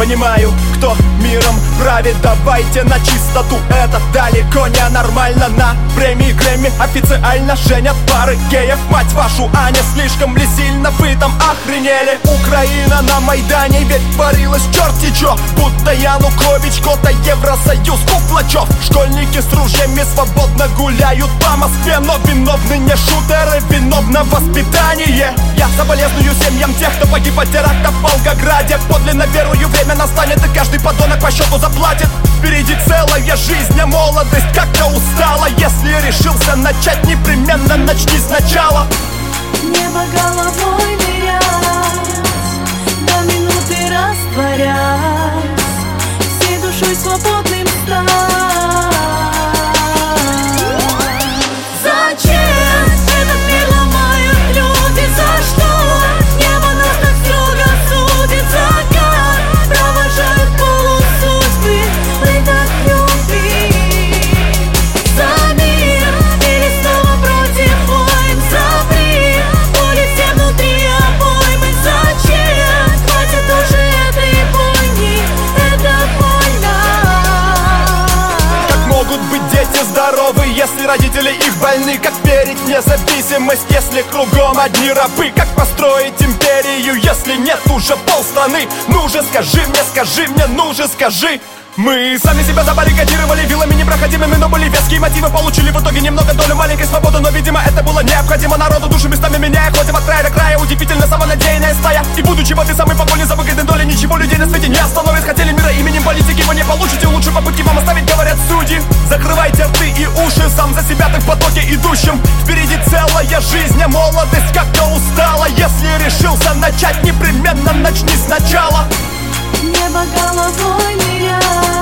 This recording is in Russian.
понимаю, кто миром правит. Давайте на чистоту, это далеко не нормально. На премии Грэмми официально женят пары геев. Мать вашу, а не слишком ли сильно вы там охренели? Украина на Майдане ведь творилась черти чё. Будто Янукович, кота Евросоюз, Куклачев. Школьники с ружьями свободно гуляют по Москве, но виновны не шутеры, виновно воспитание. Я соболезную семьям тех, кто погиб от теракта в Волгограде. Подлинно верую, время настанет, и каждый подонок по счету заплатит. Впереди целая жизнь, а молодость как-то устала. Если решился начать, непременно начни сначала. Небо головой нырять, до минуты растворясь, всей душой свободным стать. Зачем этот мир ломают люди? За что небо нас так строго судит? За как провожают полусудьбы пыток любви? За мир или снова против войн? За бред боли все внутри обоймы. Зачем? Хватит уже этой бойни, это больно. Как могут быть дети здоровы, если родители их больны? Как верить в независимость, если кругом одни рабы? Как построить империю, если нет уже полстраны? Ну же скажи мне, ну же скажи. Мы сами себя забаррикадировали вилами непроходимыми, но были веские мотивы. Получили в итоге немного долю маленькой свободы, но, видимо, это было необходимо народу. Души местами меняя, ходим от края до края. Удивительно самонадеянная стая. И будучи в этой самой погоне за выгодной долей, ничего людей на свете не остановит. Хотели мира именем политики, вы не получите. Лучше попытки вам оставить, говорят судьи. Закрывайте рты и уши, сам за себя ты в потоке идущем. Впереди целая жизнь, а молодость как-то устала. Если решился начать, непременно начни сначала. Небо головой нырять,